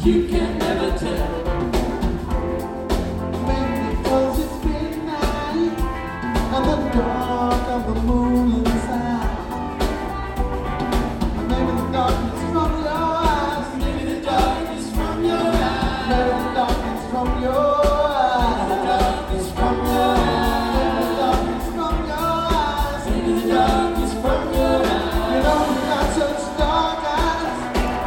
You can never tell. Maybe because it's midnight and the dark of the moon inside. Maybe the darkness from your eyes. Maybe the darkness from your eyes. Maybe the darkness from your eyes. The darkness from your Maybe the eyes. darkness from your eyes. Maybe the darkness from your eyes. You know you got such dark eyes.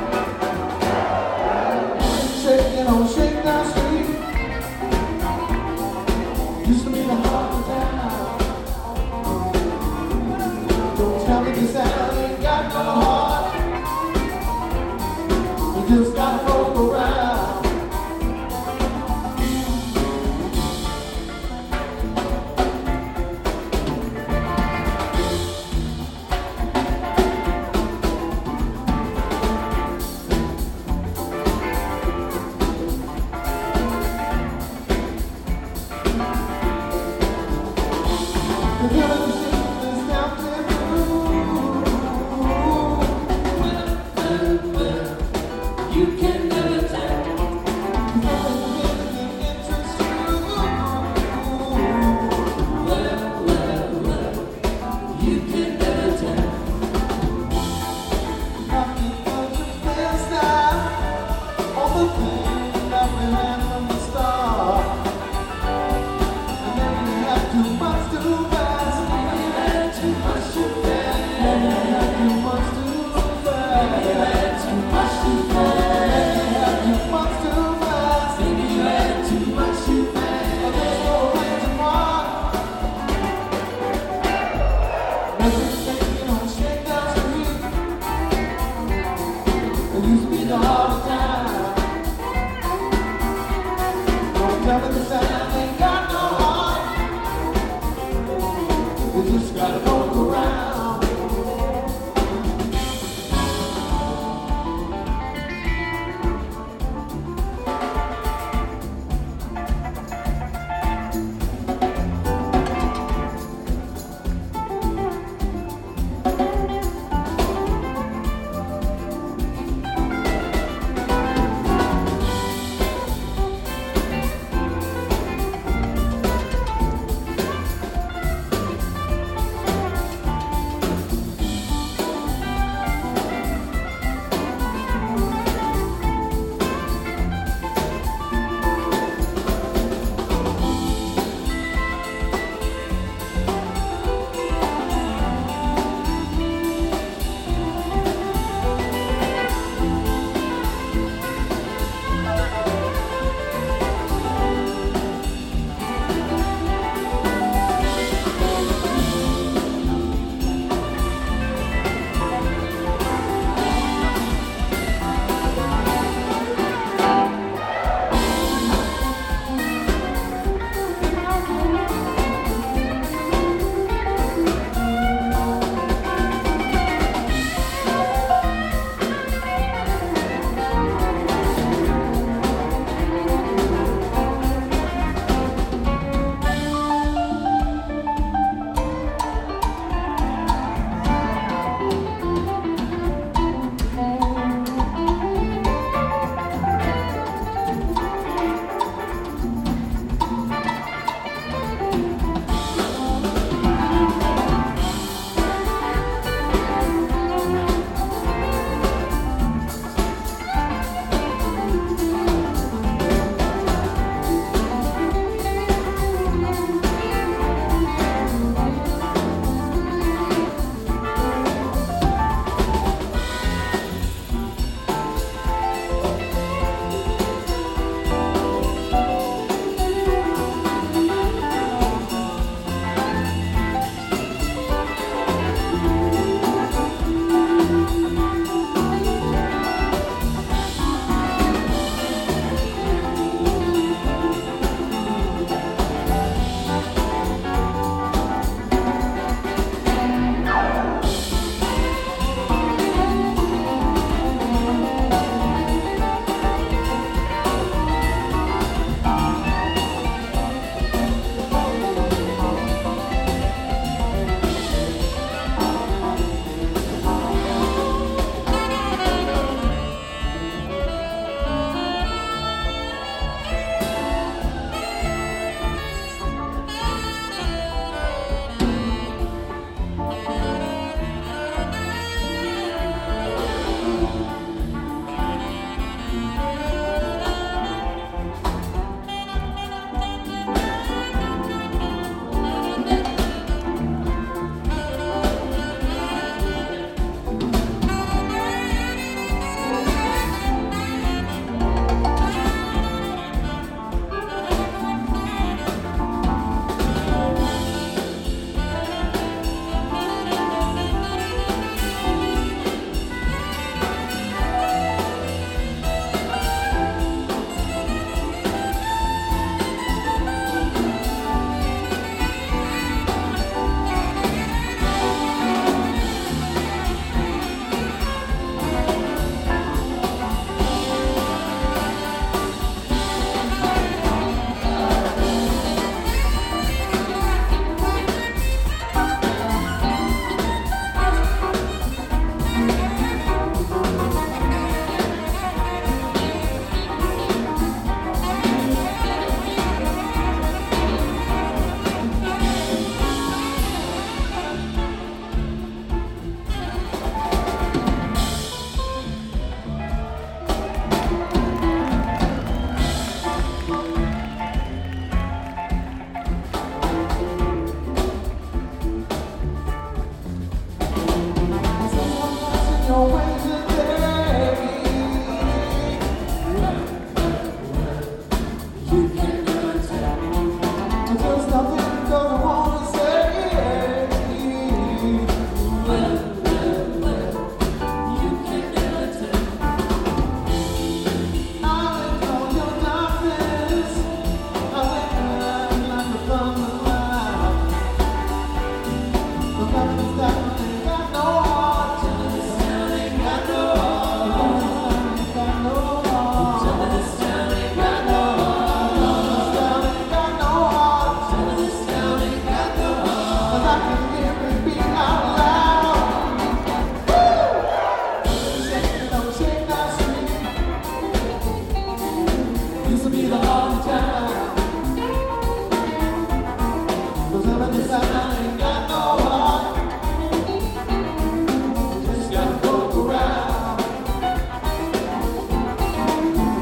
Shaking on Shakedown Street used to be the heart of town.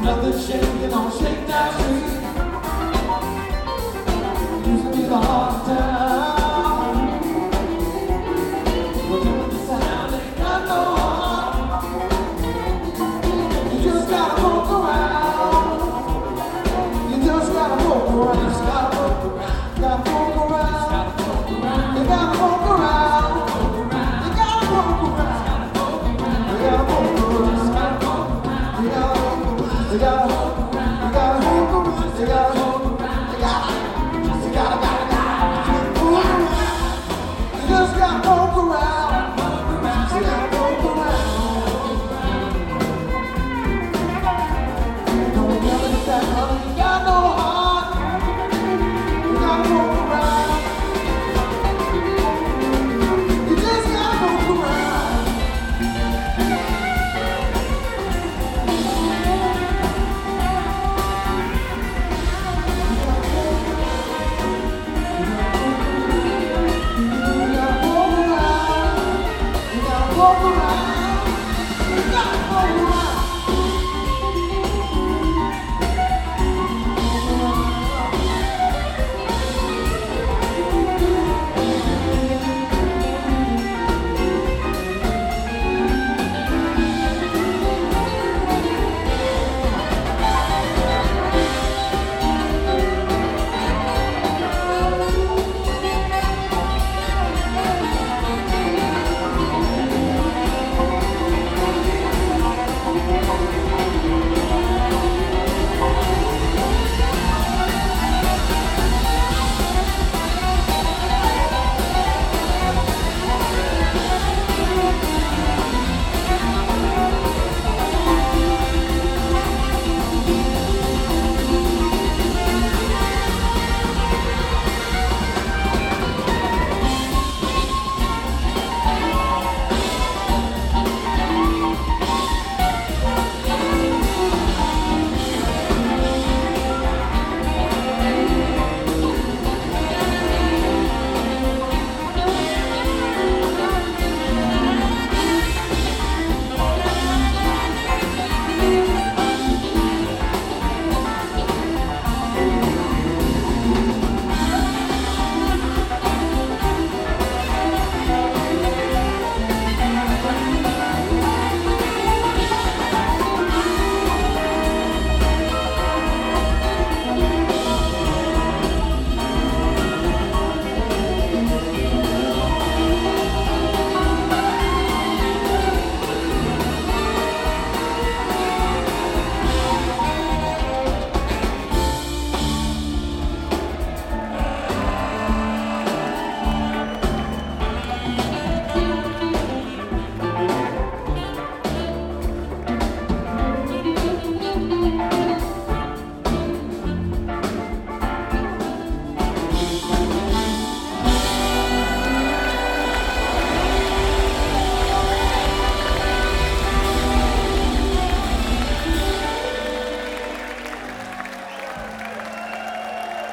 Another shaking on Shakedown Street. Used to be the heart of town. But then the sound ain't got no heart. You just gotta poke around. You just gotta poke around. You gotta poke around. You gotta poke around. You gotta poke around. You gotta poke around. You gotta poke around. You gotta poke around. You gotta poke around. You gotta poke around. You gotta